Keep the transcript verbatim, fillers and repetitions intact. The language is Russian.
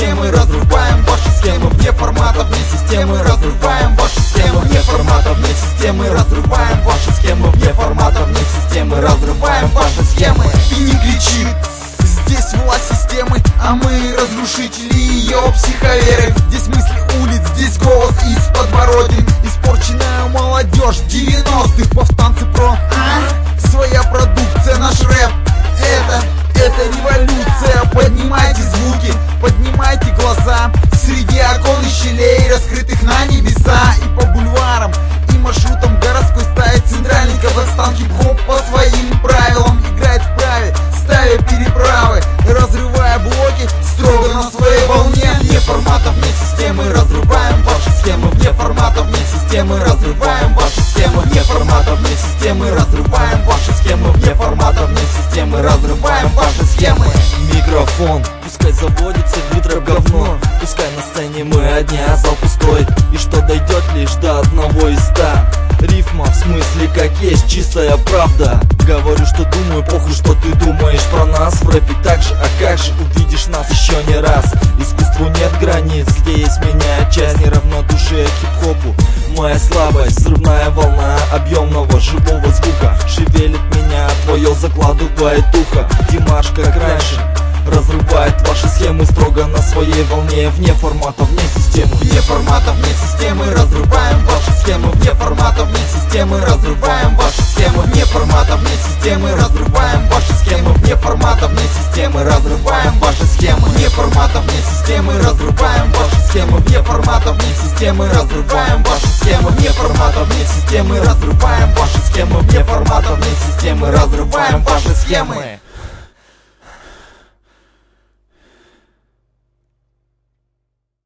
системы, разрываем ваши схемы вне формата, вне системы, разрываем ваши схемы вне формата, вне системы, разрываем ваши схемы вне формата, вне системы, разрываем ваши схемы. И не кричи, здесь власть системы, а мы разрушители ее психоверы. Здесь мысли улиц, здесь голос из подворотен. Испорченная молодежь девяностых, повстанцы про а? Своя продукция, наш рэп. Это, это революция. Поднимайте звуки, поднимайте глаза. Среди окон и щелей, раскрытых на небеса. И по бульварам, и маршрутам городской стаи. Центральный Казахстан, хип-хоп по своим правилам играет вправе, ставя переправы, разрывая блоки строго на своей волне. Вне формата, вне системы, разрываем ваши схемы вне формата, вне системы, разрываем ваши схемы вне формата, вне системы, разрываем ваши схемы вне формата, вне системы, разрываем ваши схемы. Микрофон, пускай заводится бит рэп говно, пускай на сцене мы одни, а зал пустой, и что дойдет лишь до одного из ста. Рифма в смысле как есть, чистая правда. Говорю, что думаю, похуй, что ты думаешь про нас. В рэпе так же, а как же увидишь нас еще не раз. Искусству нет границ, где есть меня часть неравнодушия к хип-хопу. Моя слабость, взрывная волна объемного живого звука шевелит меня, твое закладывает ухо. Димаш, как раньше, разрывает ваши схемы строго на своей волне, вне формата, вне системы. Вне формата, вне системы, разрываем ваши схемы вне формата, вне системы, разрываем ваши схемы вне формата, вне системы, разрываем ваши схемы вне формата, вне системы, разрываем ваши схемы вне формата, вне системы, разрываем ваши схемы вне формата, вне системы, разрываем ваши схемы вне формата, вне системы, разрываем ваши схемы вне формата, вне системы, разрываем ваши схемы.